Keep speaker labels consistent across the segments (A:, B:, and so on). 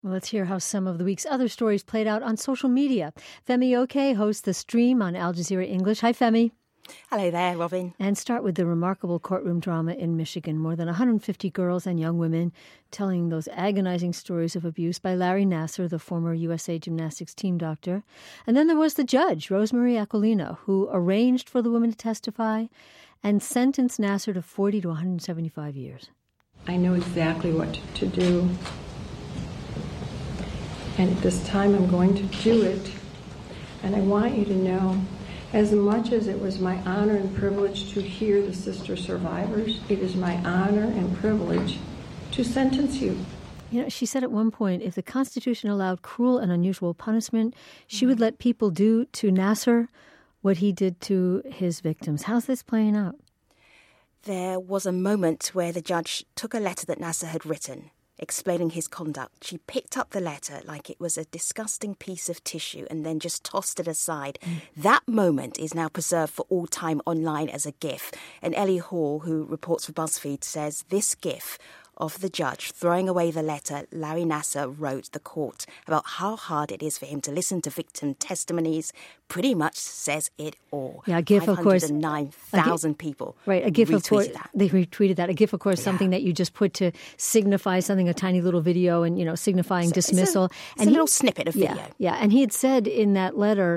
A: Well, let's hear how some of the week's other stories played out on social media. Femi Oke hosts The Stream on Al Jazeera English. Hi, Femi.
B: Hello there, Robin.
A: And start with the remarkable courtroom drama in Michigan. More than 150 girls and young women telling those agonizing stories of abuse by Larry Nassar, the former USA Gymnastics team doctor. And then there was the judge, Rosemarie Aquilino, who arranged for the women to testify and sentenced Nassar to 40 to 175 years.
C: I know exactly what to do. And at this time, I'm going to do it. And I want you to know, as much as it was my honor and privilege to hear the sister survivors, it is my honor and privilege to sentence you.
A: You know, she said at one point, if the Constitution allowed cruel and unusual punishment, she would let people do to Nassar what he did to his victims. How's this playing out?
B: There was a moment where the judge took a letter that Nassar had written, explaining his conduct. She picked up the letter like it was a disgusting piece of tissue and then just tossed it aside. That moment is now preserved for all time online as a GIF. And Ellie Hall, who reports for BuzzFeed, says this GIF of the judge throwing away the letter Larry Nassar wrote the court about how hard it is for him to listen to victim testimonies pretty much says it all.
A: Yeah, a GIF, of course.
B: 509,000 people
A: right, a GIF, of course.
B: That.
A: They retweeted that. A GIF, of course, something that you just put to signify something, a tiny little video and, signifying dismissal.
B: It's a little snippet of video.
A: Yeah, and he had said in that letter,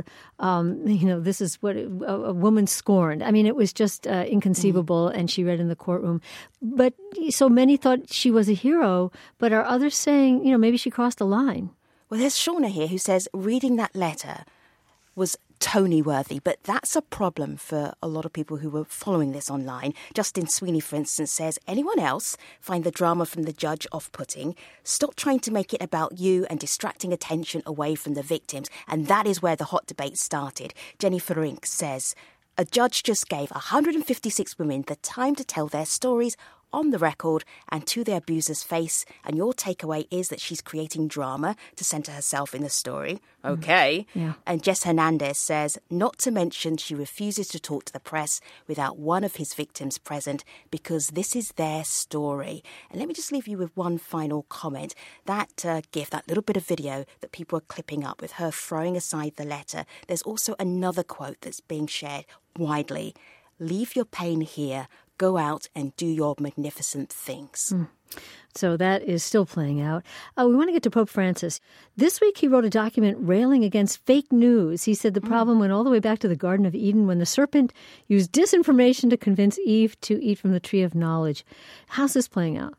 A: this is what a woman scorned. I mean, it was just inconceivable, and she read in the courtroom. But so many thought she was a hero, but are others saying, maybe she crossed a line?
B: Well, there's Shauna here who says reading that letter was Tony-worthy, but that's a problem for a lot of people who were following this online. Justin Sweeney, for instance, says, anyone else find the drama from the judge off-putting? Stop trying to make it about you and distracting attention away from the victims. And that is where the hot debate started. Jenny Ferink says, a judge just gave 156 women the time to tell their stories on the record and to their abuser's face, and your takeaway is that she's creating drama to center herself in the story. Okay.
A: Yeah.
B: And Jess Hernandez says, not to mention she refuses to talk to the press without one of his victims present because this is their story. And let me just leave you with one final comment. That GIF, that little bit of video that people are clipping up with her throwing aside the letter, there's also another quote that's being shared widely. Leave your pain here. Go out and do your magnificent things.
A: So that is still playing out. We want to get to Pope Francis. This week he wrote a document railing against fake news. He said the problem went all the way back to the Garden of Eden when the serpent used disinformation to convince Eve to eat from the tree of knowledge. How's this playing out?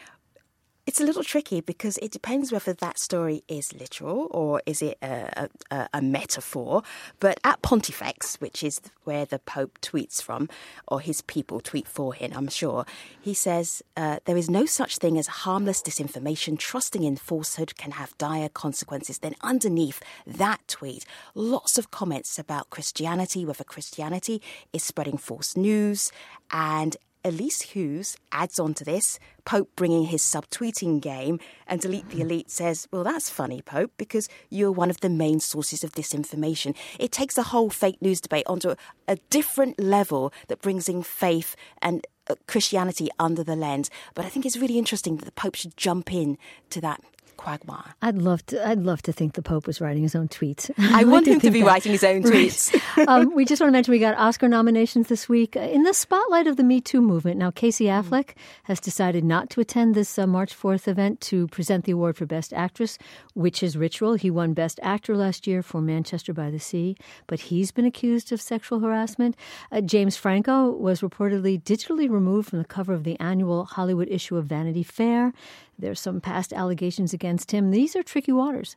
B: It's a little tricky because it depends whether that story is literal or is it a metaphor. But at Pontifex, which is where the Pope tweets from, or his people tweet for him, I'm sure, he says, there is no such thing as harmless disinformation. Trusting in falsehood can have dire consequences. Then underneath that tweet, lots of comments about Christianity, whether Christianity is spreading false news. And Elise Hughes adds on to this, Pope bringing his subtweeting game, and Delete the Elite says, well, that's funny, Pope, because you're one of the main sources of disinformation. It takes the whole fake news debate onto a different level that brings in faith and Christianity under the lens. But I think it's really interesting that the Pope should jump in to that quagmire.
A: I'd love to think the Pope was writing his own tweets.
B: I want him to be writing his own tweets.
A: Right. We just want to mention we got Oscar nominations this week. In the spotlight of the Me Too movement, now Casey Affleck has decided not to attend this March 4th event to present the award for Best Actress, Witch's Ritual. He won Best Actor last year for Manchester by the Sea, but he's been accused of sexual harassment. James Franco was reportedly digitally removed from the cover of the annual Hollywood issue of Vanity Fair. There's some past allegations against him. These are tricky waters.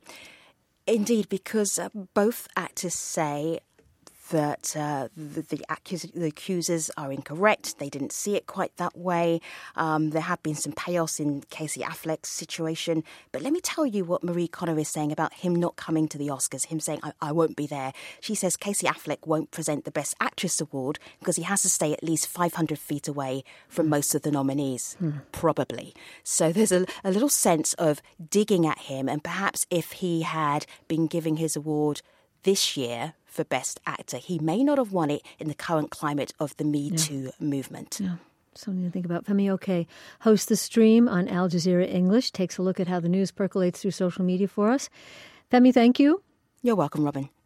B: Indeed, because both actors say that the accusers are incorrect. They didn't see it quite that way. There have been some chaos in Casey Affleck's situation. But let me tell you what Marie Connor is saying about him not coming to the Oscars, him saying, I won't be there. She says Casey Affleck won't present the Best Actress award because he has to stay at least 500 feet away from most of the nominees, probably. So there's a little sense of digging at him. And perhaps if he had been giving his award this year for Best Actor, he may not have won it in the current climate of the Me Too movement.
A: Yeah. Something to think about. Femi Oke hosts The Stream on Al Jazeera English, takes a look at how the news percolates through social media for us. Femi, thank you.
B: You're welcome, Robin.